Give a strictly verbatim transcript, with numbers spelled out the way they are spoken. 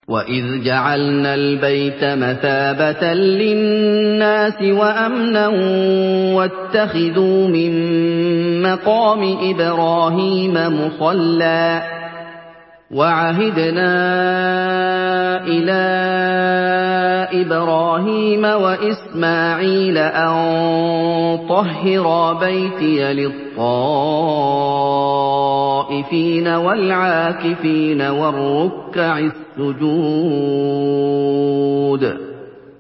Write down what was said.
وَإِذْ جَعَلْنَا الْبَيْتَ مَثَابَةً لِّلنَّاسِ وَأَمْنًا وَاتَّخِذُوا مِن مَّقَامِ إِبْرَاهِيمَ مُصَلًّى ۖ وَعَهِدْنَا إِلَىٰ إِبْرَاهِيمَ وَإِسْمَاعِيلَ أَن طَهِّرَا بَيْتِيَ لِلطَّائِفِينَ وَالْعَاكِفِينَ وَالرُّكَّعِ السُّجُودِ